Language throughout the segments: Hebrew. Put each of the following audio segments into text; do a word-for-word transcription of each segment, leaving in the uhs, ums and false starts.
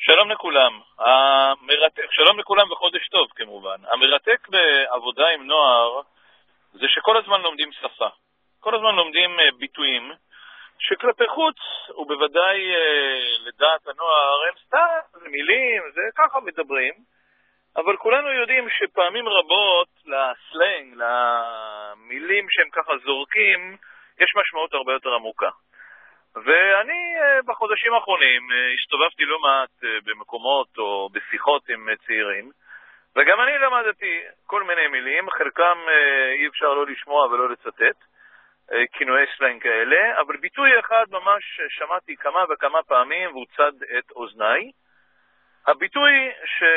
שלום לכולם. המרתק, שלום לכולם וחודש טוב כמובן. המרתק בעבודה עם נוער זה שכל הזמן לומדים שפה. כל הזמן לומדים ביטויים שכלפי חוץ, ובוודאי לדעת הנוער, הם סתם, זה מילים, זה ככה מדברים, אבל כולנו יודעים שפעמים רבות לסלנג, למילים שהם ככה זורקים, יש משמעות הרבה יותר עמוקה. ואני בחודשים האחרונים הסתובבתי לא מעט במקומות או בשיחות עם צעירים, וגם אני למדתי כל מיני מילים, חלקם אי אפשר לא לשמוע ולא לצטט, כינויי סלנג כאלה, אבל ביטוי אחד ממש שמעתי כמה וכמה פעמים והוא צד את אוזניי. הביטוי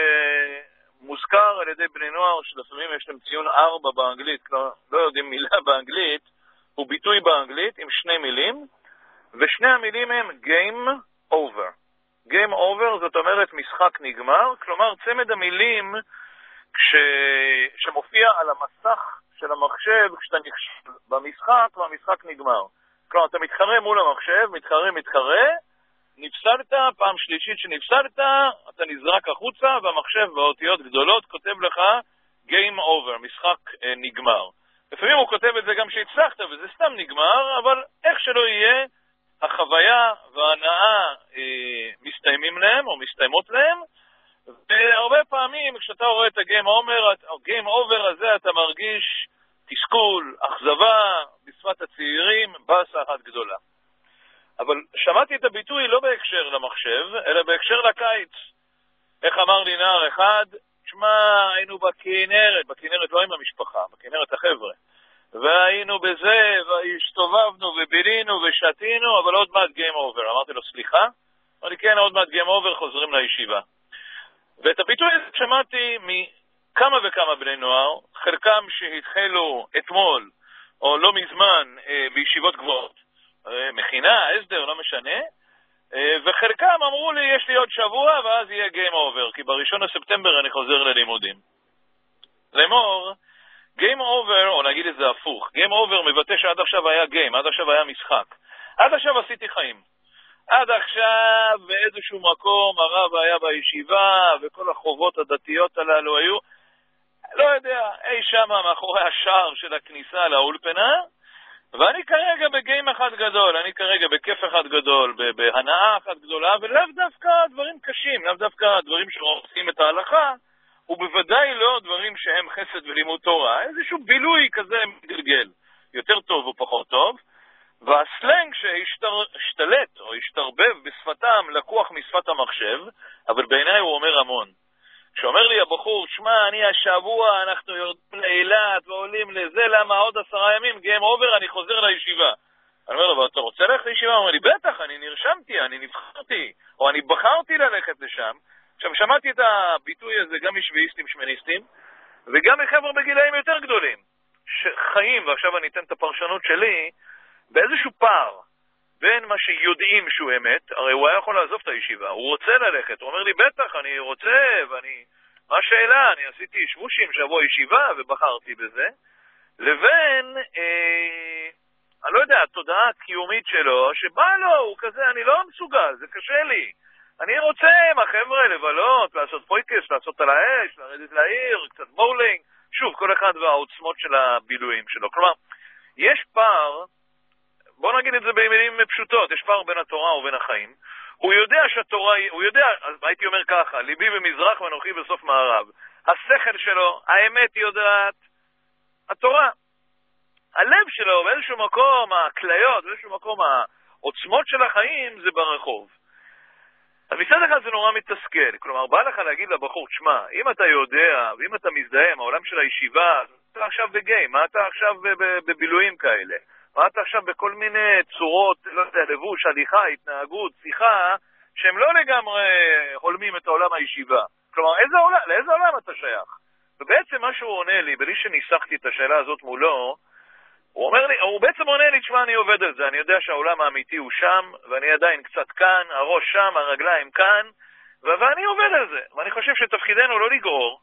שמוזכר על ידי בני נוער שלפעמים יש להם ציון ארבע באנגלית, כלומר לא יודעים מילה באנגלית, הוא ביטוי באנגלית עם שני מילים, ושני המילים הם game over. game over זאת אומרת משחק נגמר, כלומר צמד המילים כש... שמופיע על המסך של המחשב כשאתה נכשל במשחק והמשחק נגמר. כלומר אתה מתחרה מול המחשב, מתחרה מתחרה, נפסלת, פעם שלישית שנפסלת, אתה נזרק החוצה והמחשב באותיות גדולות כותב לך game over, משחק אה, נגמר. לפעמים הוא כותב את זה גם שהצלחת וזה סתם נגמר, אבל איך שלא יהיה, החוויה וההנאה אה, מסתיימים להם או מסתיימות להם, והרבה פעמים כשאתה רואה את הגיים אובר, הגיים אובר הזה אתה מרגיש תסכול, אכזבה, בשפת הצעירים, בסה אחת גדולה. אבל שמעתי את הביטוי לא בהקשר למחשב, אלא בהקשר לקיץ. איך אמר לי נער אחד, תשמע, היינו בכנרת, בכנרת לא עם המשפחה, בכנרת החבר'ה. והיינו בזה, והשתובבנו ובילינו ושתינו, אבל עוד מעט גיים אובר. אמרתי לו, סליחה? אמר לי, כן, עוד מעט גיים אובר, חוזרים לישיבה. ואת הביטוי הזה שמעתי מכמה וכמה בני נוער, חלקם שהתחלו אתמול, או לא מזמן, בישיבות גבוהות. מכינה, הסדר, לא משנה. וחלקם אמרו לי, יש לי עוד שבוע, ואז יהיה גיים אובר, כי בראשון לספטמבר אני חוזר ללימודים. לאמור, Game over, או נגיד את זה הפוך, Game over מבטא שעד עכשיו היה game, עד עכשיו היה משחק. עד עכשיו עשיתי חיים. עד עכשיו באיזשהו מקום הרב היה בישיבה, וכל החובות הדתיות הללו היו, לא יודע, אי שמה מאחורי השער של הכניסה לאולפנה, ואני כרגע בגיים אחד גדול, אני כרגע בכיף אחד גדול, בהנאה אחת גדולה, ולאו דווקא דברים קשים, לאו דווקא דברים שרוצים את ההלכה, ובוודאי לא דברים שהם חסד ולימוד תורה, איזשהו בילוי כזה מתגלגל, יותר טוב או פחות טוב, והסלנג שהשתלט או השתרבב בשפתם לקוח משפת המחשב, אבל בעיניי הוא אומר המון. כשאומר לי הבחור, שמע, אני השבוע, אנחנו יורדים לאילת ועולים לזה, למה עוד עשרה ימים, גיים אובר, אני חוזר לישיבה. אני אומר לו, אבל אתה רוצה ללכת לישיבה? הוא אומר לי, בטח, אני נרשמתי, אני נבחרתי, או אני בחרתי ללכת לשם. עכשיו, שמעתי את הביטוי הזה גם משוויסטים, שמניסטים, וגם מחבר'ה בגילאים יותר גדולים, שחיים, ועכשיו אני אתן את הפרשנות שלי, באיזשהו פער, בין מה שיודעים שהוא אמת, הרי הוא היה יכול לעזוב את הישיבה, הוא רוצה ללכת, הוא אומר לי, בטח, אני רוצה, ואני, מה השאלה, אני עשיתי שבושים שבוע ישיבה, ובחרתי בזה, לבין, אה, אני לא יודע, התודעה הקיומית שלו, שבא לו, הוא כזה, אני לא מסוגל, זה קשה לי, אני רוצה עם החבר'ה לבלות, לעשות פויקס, לעשות על האש, לרדת לעיר, קצת בולינג, שוב, כל אחד והעוצמות של הבילויים שלו. כלומר, יש פער, בוא נגיד את זה במילים פשוטות, יש פער בין התורה ובין החיים. הוא יודע שהתורה, הוא יודע, אז הייתי אומר ככה, ליבי במזרח ונוחי בסוף מערב. השכל שלו, האמת יודעת, התורה. הלב שלו, באיזשהו מקום, הכליות, באיזשהו מקום, העוצמות של החיים, זה ברחוב. אז מצד אחד זה נורא מתסכל, כלומר בא לך להגיד לבחור, תשמע, אם אתה יודע ואם אתה מזדהה עם העולם של הישיבה, אתה עכשיו בגיים, מה אתה עכשיו בבילויים כאלה? מה אתה עכשיו בכל מיני צורות, לא יודע, לבוש, הליכה, התנהגות, שיחה, שהם לא לגמרי הולמים את העולם הישיבה. כלומר, איזה עולם, לאיזה עולם אתה שייך? ובעצם מה שהוא עונה לי, בלי שניסחתי את השאלה הזאת מולו, הוא אומר לי, הוא בעצם עונה לי, תשמע, אני עובד על זה, אני יודע שהעולם האמיתי הוא שם, ואני עדיין קצת כאן, הראש שם, הרגליים כאן, ואני עובד על זה. ואני חושב שתפקידנו לא לגרור,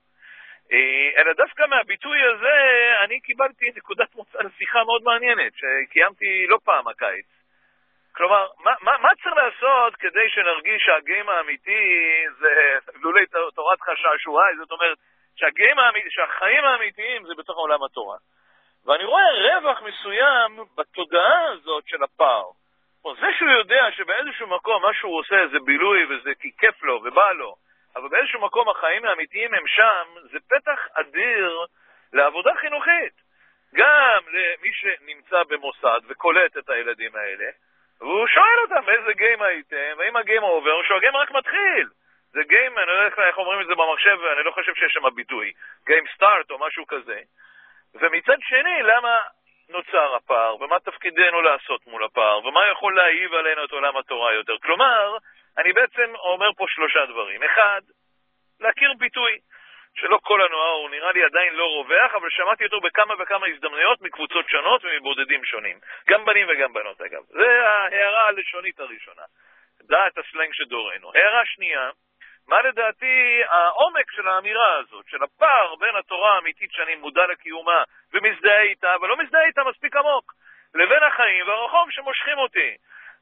אלא דווקא מהביטוי הזה, אני קיבלתי נקודת מוצא לשיחה מאוד מעניינת, שקיימתי לא פעם הקיץ. כלומר, מה, מה, מה צריך לעשות כדי שנרגיש שהגיים האמיתי זה לולי תורת חששועי, זאת אומרת שהגיים האמיתי, שהחיים האמיתיים זה בתוך עולם התורה. ואני רואה רווח מסוים בתודעה הזאת של הפער. זה שהוא יודע שבאיזשהו מקום מה שהוא עושה זה בילוי וזה כי כיף לו ובא לו, אבל באיזשהו מקום החיים האמיתיים הם שם, זה פתח אדיר לעבודה חינוכית. גם למי שנמצא במוסד וקולט את הילדים האלה, והוא שואל אותם איזה גיים הייתם, ואם הגיים עובר, או שהגיים רק מתחיל. זה גיים, אני לא יודע איך אומרים את זה במחשב, ואני לא חושב שיש שם ביטוי. גיים סטארט או משהו כזה. ומצד שני, למה נוצר הפער, ומה תפקידנו לעשות מול הפער, ומה יכול להעיב עלינו את עולם התורה יותר. כלומר, אני בעצם אומר פה שלושה דברים. אחד, להכיר ביטוי, שלא כל הנוער, הוא נראה לי עדיין לא רווח, אבל שמעתי אותו בכמה וכמה הזדמנויות מקבוצות שונות ומבודדים שונים. גם בנים וגם בנות אגב. זה ההערה הלשונית הראשונה. דעת הסלנג שדורנו. הערה שנייה, מה לדעתי העומק של האמירה הזאת, של הפער בין התורה האמיתית שאני מודע לקיומה ומזדהה איתה, אבל לא מזדהה איתה מספיק עמוק, לבין החיים והרחוב שמושכים אותי.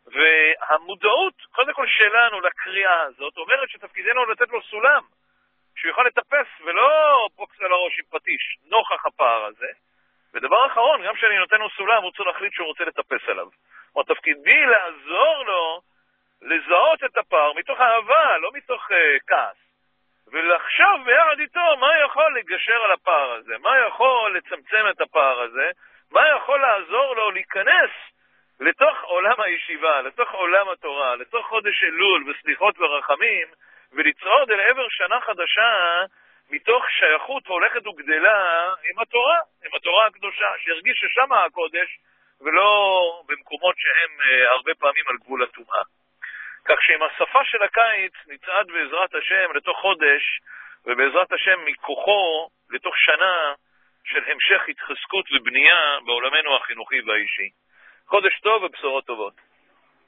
והמודעות, קודם כל שלנו לקריאה הזאת, אומרת שתפקידנו לתת לו סולם, שהוא יכול לטפס ולא בוקס על הראש עם פטיש, נוכח הפער הזה. ודבר אחרון, גם כשאני נותן לו סולם, הוא צריך להחליט שהוא רוצה לטפס עליו. או תפקידי לעזור לו לזהות את הפער מתוך אהבה, לא מתוך uh, כעס. ולחשוב ביחד איתו מה יכול לגשר על הפער הזה, מה יכול לצמצם את הפער הזה, מה יכול לעזור לו להיכנס לתוך עולם הישיבה, לתוך עולם התורה, לתוך חודש אלול וסליחות ורחמים, ולצעוד אל עבר שנה חדשה מתוך שייכות הולכת וגדלה עם התורה, עם התורה הקדושה, שירגיש ששם הקודש ולא במקומות שהם uh, הרבה פעמים על גבול הטומאה. כך שעם השפה של הקיץ נצעד בעזרת השם לתוך חודש, ובעזרת השם מכוחו לתוך שנה של המשך התחזקות ובנייה בעולמנו החינוכי והאישי. חודש טוב ובשורות טובות.